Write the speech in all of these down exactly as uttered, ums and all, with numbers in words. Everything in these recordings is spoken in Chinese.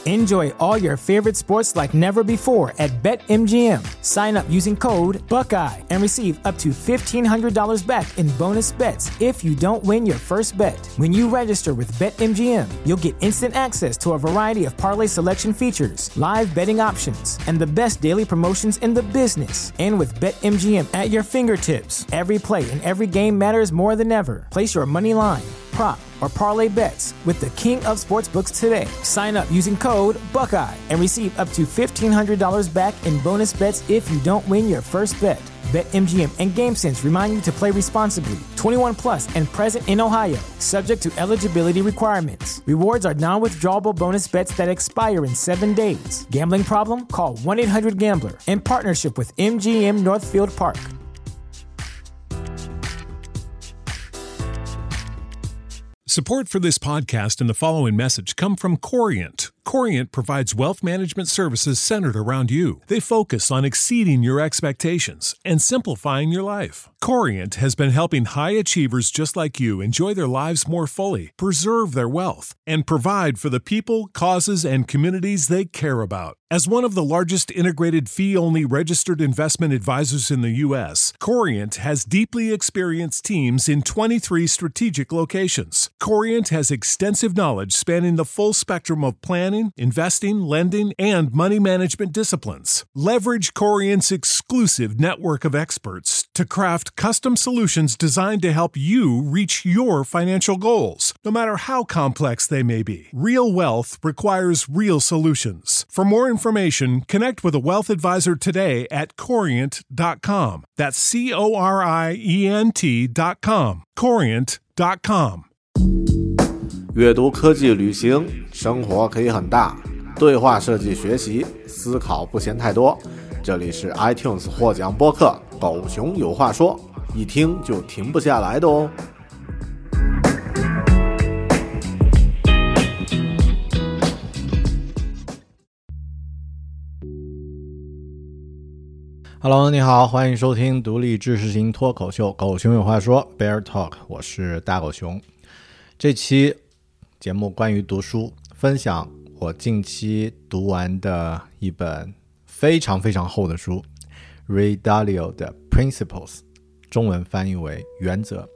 Enjoy all your favorite sports like never before at BetMGM. Sign up using code Buckeye and receive up to fifteen hundred dollars back in bonus bets if you don't win your first bet. When you register with BetMGM, you'll get instant access to a variety of parlay selection features, live betting options, and the best daily promotions in the business. And with BetMGM at your fingertips, every play and every game matters more than ever. Place your money line, prop, or parlay bets with the king of sportsbooks today. Sign up using code Buckeye and receive up to fifteen hundred dollars back in bonus bets if you don't win your first bet. BetMGM and GameSense remind you to play responsibly. twenty-one plus and present in Ohio, subject to eligibility requirements. Rewards are non-withdrawable bonus bets that expire in seven days. Gambling problem? Call one eight hundred gambler. In partnership with M G M Northfield Park. Support for this podcast and the following message come from Corient. Corient provides wealth management services centered around you. They focus on exceeding your expectations and simplifying your life. Corient has been helping high achievers just like you enjoy their lives more fully, preserve their wealth, and provide for the people, causes, and communities they care about. As one of the largest integrated fee-only registered investment advisors in the U S, Corient has deeply experienced teams in twenty-three strategic locations. Corient has extensive knowledge spanning the full spectrum of planning, investing, lending, and money management disciplines. Leverage Corient's exclusive network of experts to craft custom solutions designed to help you reach your financial goals, no matter how complex they may be. Real wealth requires real solutions. For more information, connect with a wealth advisor today at corient dot com. That's C O R I E N T dot com. corient dot com。 阅读、科技、旅行，生活可以很大。对话设计学习，思考不嫌太多。这里是 iTunes 获奖播客《狗熊有话说》，一听就停不下来的哦。Hello， 你好，欢迎收听独立知识型脱口秀《狗熊有话说》Bear Talk， 我是大狗熊。这期节目关于读书，分享我近期读完的一本非常非常厚的书 Ray Dalio 的 Principles， 中文翻译为原则。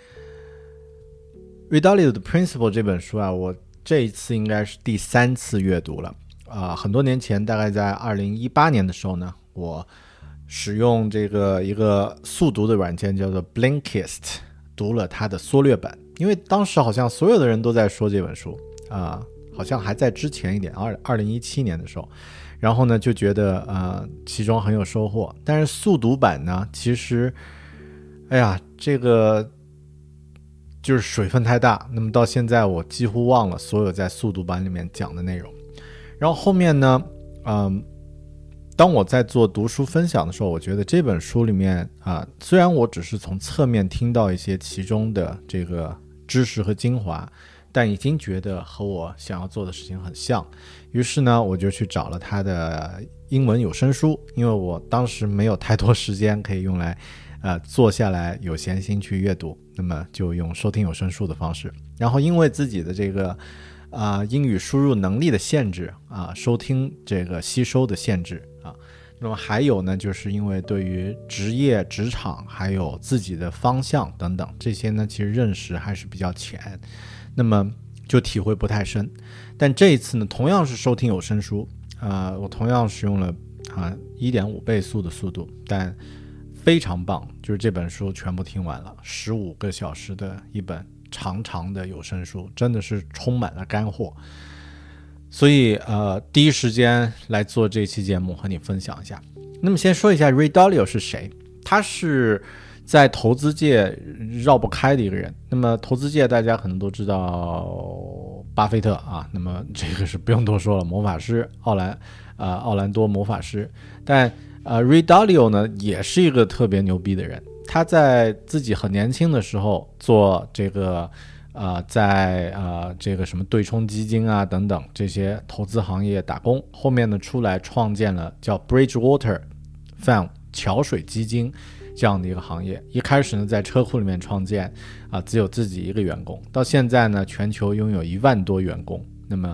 Ray Dalio 的 Principle 这本书啊，我这一次应该是第三次阅读了、呃、很多年前，大概在二零一八年的时候呢，我使用这个一个速读的软件叫做 Blinkist 读了它的缩略版，因为当时好像所有的人都在说这本书啊、呃，好像还在之前一点，二零一七年的时候，然后呢就觉得呃其中很有收获。但是速读版呢，其实哎呀这个就是水分太大，那么到现在我几乎忘了所有在速读版里面讲的内容。然后后面呢嗯、呃当我在做读书分享的时候，我觉得这本书里面啊，虽然我只是从侧面听到一些其中的这个知识和精华，但已经觉得和我想要做的事情很像。于是呢，我就去找了他的英文有声书，因为我当时没有太多时间可以用来呃坐下来有闲心去阅读，那么就用收听有声书的方式。然后因为自己的这个啊、呃、英语输入能力的限制啊，收听这个吸收的限制啊，那么还有呢，就是因为对于职业、职场还有自己的方向等等这些呢，其实认识还是比较浅，那么就体会不太深。但这一次呢，同样是收听有声书，啊、呃，我同样使用了啊 一点五 倍速的速度，但非常棒，就是这本书全部听完了，十五个小时的一本长长的有声书，真的是充满了干货。所以呃，第一时间来做这期节目和你分享一下。那么先说一下 Ray Dalio 是谁，他是在投资界绕不开的一个人。那么投资界大家可能都知道巴菲特啊，那么这个是不用多说了，魔法师奥兰呃奥兰多魔法师。但呃 Ray Dalio 呢也是一个特别牛逼的人，他在自己很年轻的时候做这个呃，在呃这个什么对冲基金啊等等这些投资行业打工，后面呢出来创建了叫 Bridgewater Fund 桥水基金这样的一个行业。一开始呢在车库里面创建啊、呃，只有自己一个员工，到现在呢全球拥有一万多员工。那么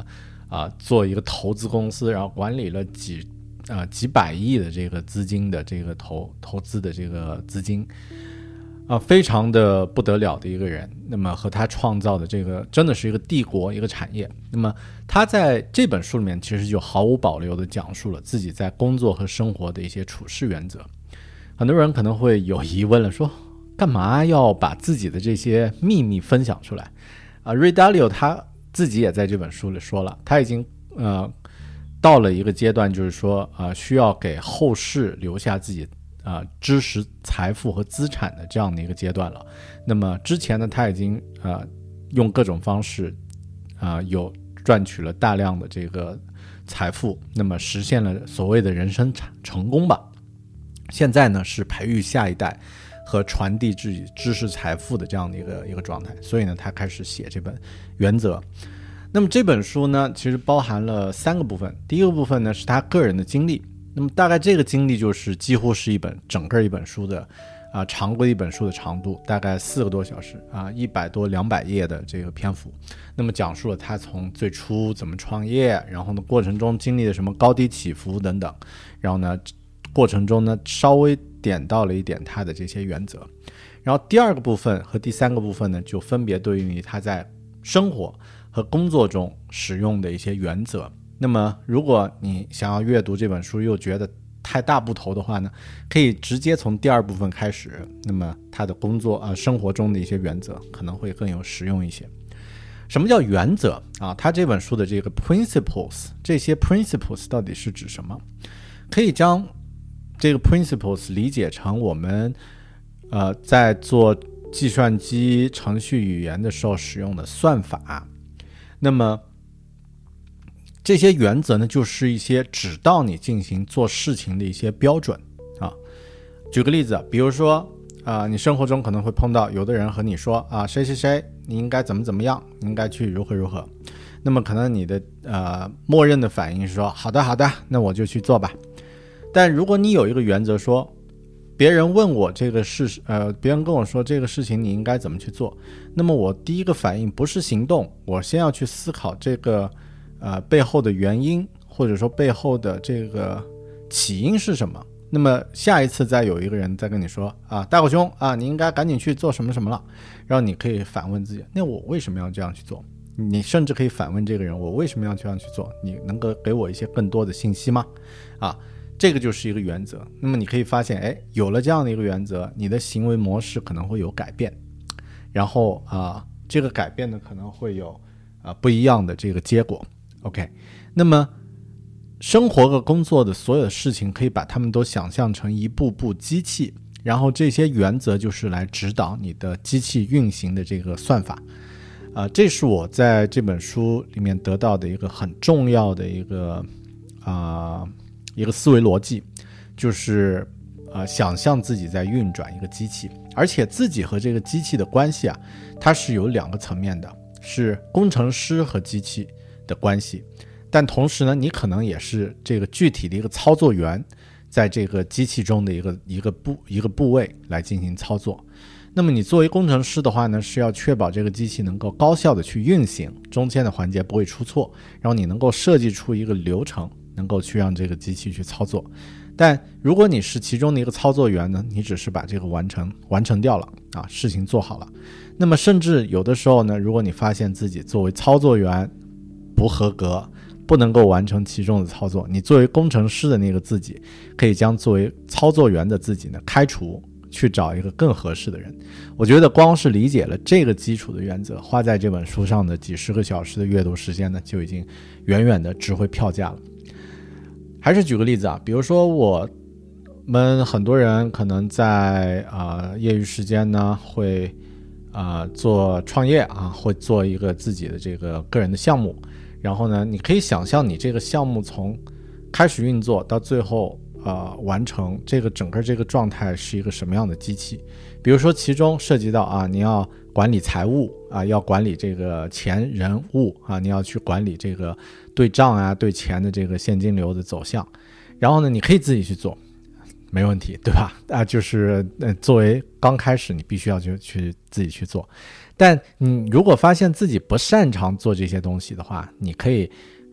啊做一个投资公司，然后管理了几啊几百亿的这个资金的这个投投资的这个资金。啊，非常的不得了的一个人，那么和他创造的这个真的是一个帝国，一个产业。那么他在这本书里面其实就毫无保留的讲述了自己在工作和生活的一些处事原则。很多人可能会有疑问了，说干嘛要把自己的这些秘密分享出来啊 Ray Dalio 他自己也在这本书里说了，他已经呃到了一个阶段，就是说啊、呃、需要给后世留下自己啊、呃，知识、财富和资产的这样的一个阶段了。那么之前呢，他已经呃用各种方式啊、呃，有赚取了大量的这个财富，那么实现了所谓的人生成功吧。现在呢，是培育下一代和传递自己知识财富的这样的一个一个状态。所以呢，他开始写这本原则。那么这本书呢，其实包含了三个部分。第一个部分呢，是他个人的经历。那么大概这个经历就是几乎是一本整个一本书的啊、呃、长过一本书的长度，大概四个多小时啊，一百多两百页的这个篇幅。那么讲述了他从最初怎么创业，然后呢过程中经历了什么高低起伏等等，然后呢过程中呢稍微点到了一点他的这些原则。然后第二个部分和第三个部分呢，就分别对应于他在生活和工作中使用的一些原则。那么如果你想要阅读这本书又觉得太大部头的话呢，可以直接从第二部分开始，那么他的工作啊、呃、生活中的一些原则可能会更有实用一些。什么叫原则啊？他这本书的这个 principles， 这些 principles 到底是指什么？可以将这个 principles 理解成我们呃在做计算机程序语言的时候使用的算法。那么这些原则呢，就是一些指导你进行做事情的一些标准啊。举个例子，比如说啊、呃，你生活中可能会碰到有的人和你说啊，谁谁谁，你应该怎么怎么样，你应该去如何如何。那么可能你的呃默认的反应是说，好的好的，那我就去做吧。但如果你有一个原则说，别人问我这个事，呃，别人跟我说这个事情你应该怎么去做，那么我第一个反应不是行动，我先要去思考这个。呃，背后的原因或者说背后的这个起因是什么？那么下一次再有一个人再跟你说啊，大狗兄啊，你应该赶紧去做什么什么了，然后你可以反问自己，那我为什么要这样去做？你甚至可以反问这个人，我为什么要这样去做？你能够给我一些更多的信息吗？啊，这个就是一个原则。那么你可以发现，哎，有了这样的一个原则，你的行为模式可能会有改变，然后啊，这个改变呢可能会有啊不一样的这个结果。OK， 那么生活和工作的所有的事情可以把它们都想象成一部部机器，然后这些原则就是来指导你的机器运行的这个算法啊、呃，这是我在这本书里面得到的一个很重要的一个啊、呃、一个思维逻辑，就是啊、呃、想象自己在运转一个机器，而且自己和这个机器的关系啊，它是有两个层面的，是工程师和机器的关系，但同时呢，你可能也是这个具体的一个操作员，在这个机器中的一个一个部一个部位来进行操作。那么你作为工程师的话呢，是要确保这个机器能够高效的去运行，中间的环节不会出错，然后你能够设计出一个流程，能够去让这个机器去操作。但如果你是其中的一个操作员呢，你只是把这个完成完成掉了啊，事情做好了。那么甚至有的时候呢，如果你发现自己作为操作员不合格，不能够完成其中的操作，你作为工程师的那个自己可以将作为操作员的自己呢开除，去找一个更合适的人。我觉得光是理解了这个基础的原则，花在这本书上的几十个小时的阅读时间呢，就已经远远的值回票价了。还是举个例子啊，比如说我们很多人可能在啊、呃、业余时间呢会啊、呃、做创业啊，会做一个自己的这个个人的项目。然后呢，你可以想象你这个项目从开始运作到最后呃完成，这个整个这个状态是一个什么样的机器。比如说其中涉及到啊，你要管理财务啊，要管理这个钱人物啊，你要去管理这个对账啊，对钱的这个现金流的走向。然后呢，你可以自己去做，没问题，对吧？啊，就是呃，作为刚开始你必须要去去自己去做。但你如果发现自己不擅长做这些东西的话，你可以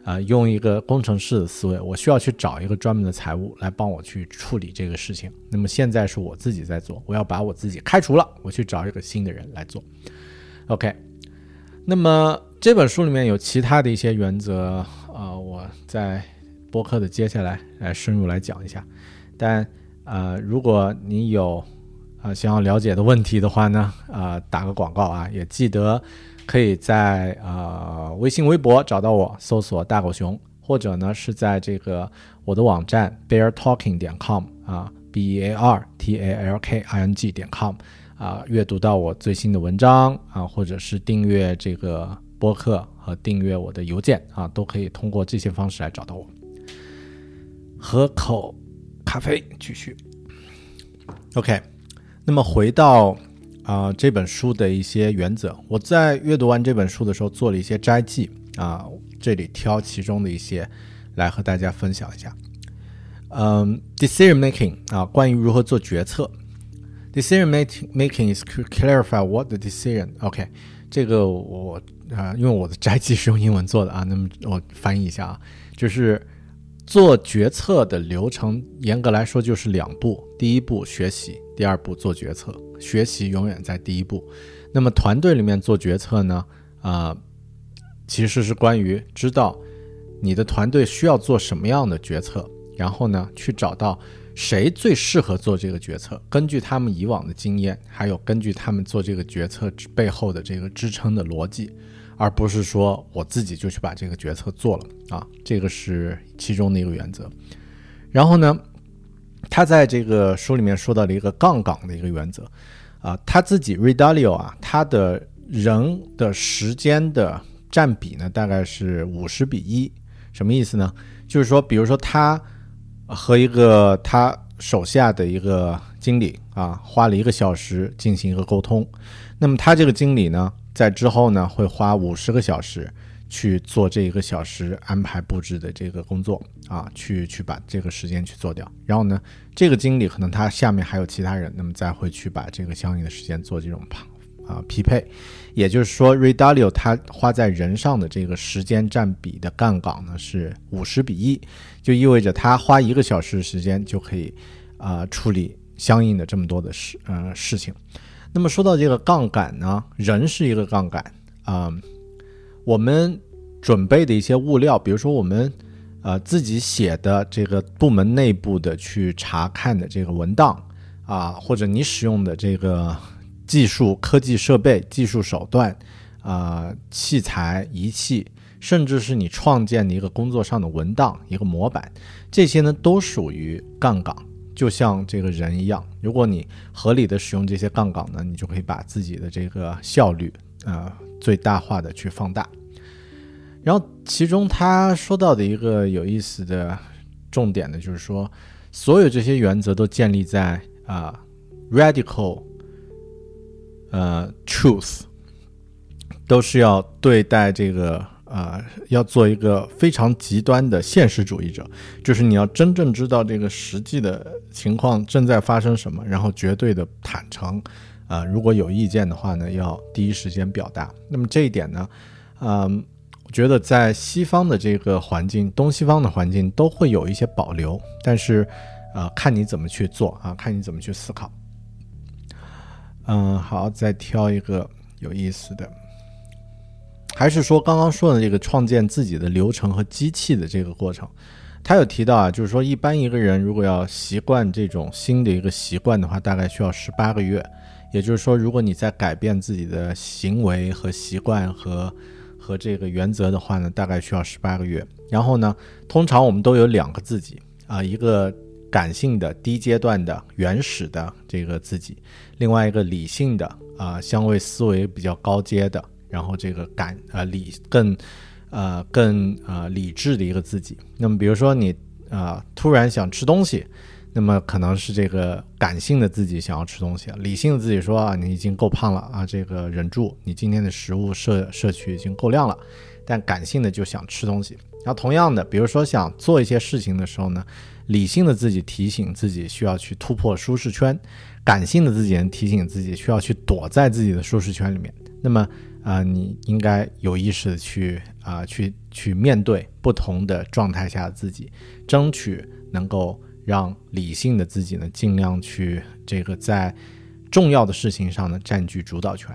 呃，用一个工程师的思维，我需要去找一个专门的财务来帮我去处理这个事情。那么现在是我自己在做，我要把我自己开除了，我去找一个新的人来做。OK， 那么这本书里面有其他的一些原则，呃，我在播客的接下来来深入来讲一下。但呃，如果你有呃想要了解的问题的话呢，呃，打个广告啊，也记得可以在呃微信微博找到我，搜索大狗熊，或者呢是在这个我的网站 bear talking 点 com 啊 b e a r t a l k i n g 点 com 啊，阅读到我最新的文章啊，或者是订阅这个播客和订阅我的邮件啊，都可以通过这些方式来找到我。喝口咖啡继续。 OK， 那么回到啊、呃，这本书的一些原则，我在阅读完这本书的时候做了一些摘记啊，这里挑其中的一些来和大家分享一下。嗯 ，decision making 啊，关于如何做决策。decision making is to clarify what the decision。OK， 这个我啊，因为我的摘记是用英文做的啊，那么我翻译一下啊，就是做决策的流程，严格来说就是两步，第一步学习，第二步做决策。学习永远在第一步。那么团队里面做决策呢，呃，其实是关于知道你的团队需要做什么样的决策，然后呢去找到谁最适合做这个决策，根据他们以往的经验，还有根据他们做这个决策背后的这个支撑的逻辑，而不是说我自己就去把这个决策做了啊，这个是其中的一个原则。然后呢，他在这个书里面说到了一个杠杆的一个原则啊，他自己 Ray Dalio 啊，他的人的时间的占比呢大概是五十比一。什么意思呢？就是说比如说他和一个他手下的一个经理啊，花了一个小时进行一个沟通，那么他这个经理呢在之后呢会花五十个小时去做这一个小时安排布置的这个工作啊，去去把这个时间去做掉。然后呢，这个经理可能他下面还有其他人，那么再会去把这个相应的时间做这种啊匹配。也就是说 Ray Dalio 他花在人上的这个时间占比的杠杆呢是五十比一，就意味着他花一个小时的时间就可以啊、呃、处理相应的这么多的事呃事情。那么说到这个杠杆呢，人是一个杠杆啊、呃，我们准备的一些物料，比如说我们呃自己写的这个部门内部的去查看的这个文档啊，或者你使用的这个技术科技设备、技术手段啊、呃、器材仪器，甚至是你创建的一个工作上的文档一个模板，这些呢都属于杠杆。就像这个人一样，如果你合理的使用这些杠杆呢，你就可以把自己的这个效率呃最大化的去放大。然后其中他说到的一个有意思的重点呢，就是说所有这些原则都建立在啊、呃、radical 呃 truth， 都是要对待这个呃要做一个非常极端的现实主义者，就是你要真正知道这个实际的情况正在发生什么，然后绝对的坦诚，呃如果有意见的话呢，要第一时间表达。那么这一点呢，嗯、呃。我觉得在西方的这个环境，东西方的环境都会有一些保留，但是呃，看你怎么去做啊，看你怎么去思考。嗯，好，再挑一个有意思的，还是说刚刚说的这个创建自己的流程和机器的这个过程。他有提到啊，就是说一般一个人如果要习惯这种新的一个习惯的话，大概需要十八个月。也就是说，如果你在改变自己的行为和习惯和和这个原则的话呢，大概需要十八个月。然后呢，通常我们都有两个自己啊、呃，一个感性的低阶段的原始的这个自己，另外一个理性的啊、呃，相对思维比较高阶的，然后这个感呃理更呃更呃理智的一个自己。那么比如说你啊、呃、突然想吃东西，那么可能是这个感性的自己想要吃东西，理性的自己说啊，你已经够胖了啊，这个忍住，你今天的食物摄摄取已经够量了，但感性的就想吃东西。然后同样的，比如说想做一些事情的时候呢，理性的自己提醒自己需要去突破舒适圈，感性的自己提醒自己需要去躲在自己的舒适圈里面。那么啊、呃，你应该有意识的去啊、呃、去去面对不同的状态下的自己，争取能够让理性的自己呢尽量去这个在重要的事情上呢占据主导权。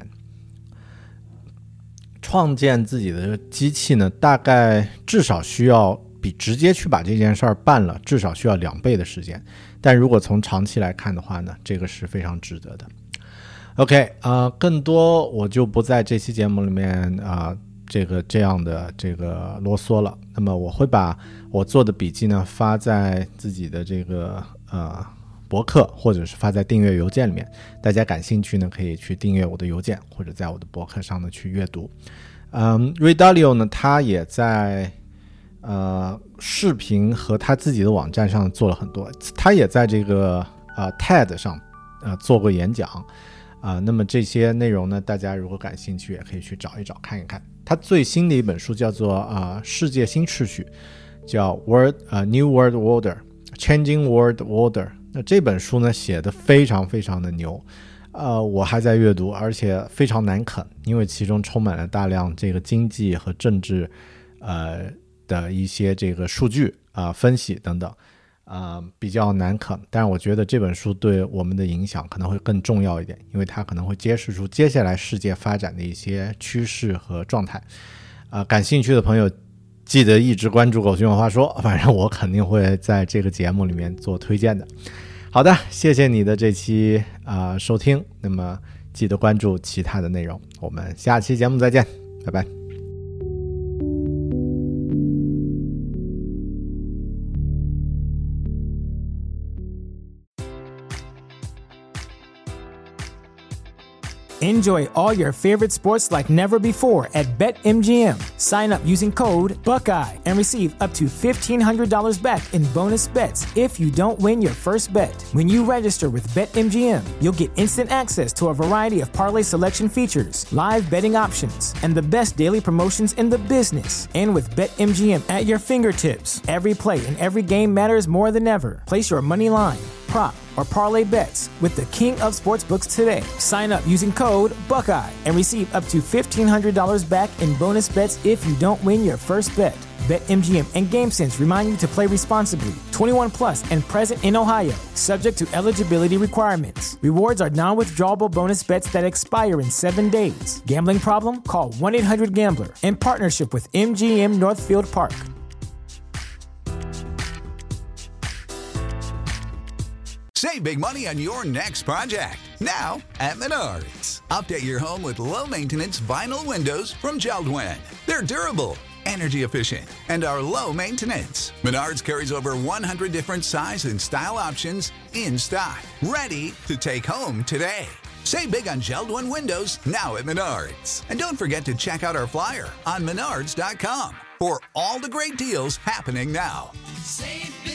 创建自己的机器呢，大概至少需要比直接去把这件事儿办了至少需要两倍的时间，但如果从长期来看的话呢，这个是非常值得的。OK， 呃，更多我就不在这期节目里面啊、呃，这个这样的这个啰嗦了。那么我会把我做的笔记呢发在自己的这个呃博客，或者是发在订阅邮件里面。大家感兴趣呢，可以去订阅我的邮件，或者在我的博客上呢去阅读。嗯 ，Ray Dalio 呢，他也在呃视频和他自己的网站上做了很多，他也在这个呃 TED 上呃做过演讲。啊、呃，那么这些内容呢，大家如果感兴趣，也可以去找一找看一看。他最新的一本书叫做啊、呃《世界新秩序》，叫 World 啊、呃、New World Order，Changing World Order。那这本书呢写的非常非常的牛，呃，我还在阅读，而且非常难啃，因为其中充满了大量这个经济和政治呃的一些这个数据啊、呃、分析等等。啊、呃，比较难啃，但是我觉得这本书对我们的影响可能会更重要一点，因为它可能会揭示出接下来世界发展的一些趋势和状态。啊、呃，感兴趣的朋友记得一直关注狗熊有话说，反正我肯定会在这个节目里面做推荐的。好的，谢谢你的这期啊、呃、收听，那么记得关注其他的内容，我们下期节目再见，拜拜。 Enjoy all your favorite sports like never before at BetMGM. Sign up using code Buckeye and receive up to fifteen hundred dollars back in bonus bets if you don't win your first bet. When you register with BetMGM, you'll get instant access to a variety of parlay selection features, live betting options, and the best daily promotions in the business. And with BetMGM at your fingertips, every play and every game matters more than ever. Place your money line, prop, or parlay bets with the king of sportsbooks today. Sign up using code Buckeye and receive up to fifteen hundred dollars back in bonus bets if you don't win your first bet. BetMGM and GameSense remind you to play responsibly. twenty-one plus and present in Ohio, subject to eligibility requirements. Rewards are non-withdrawable bonus bets that expire in seven days. Gambling problem? Call one eight hundred gambler. In partnership with M G M Northfield Park. Save big money on your next project, now at Menards. Update your home with low-maintenance vinyl windows from Jeld-Wen. They're durable, energy efficient, and are low maintenance. Menards carries over one hundred different size and style options in stock, ready to take home today. Save big on Jeld-Wen windows now at Menards. And don't forget to check out our flyer on menards dot com for all the great deals happening now. Save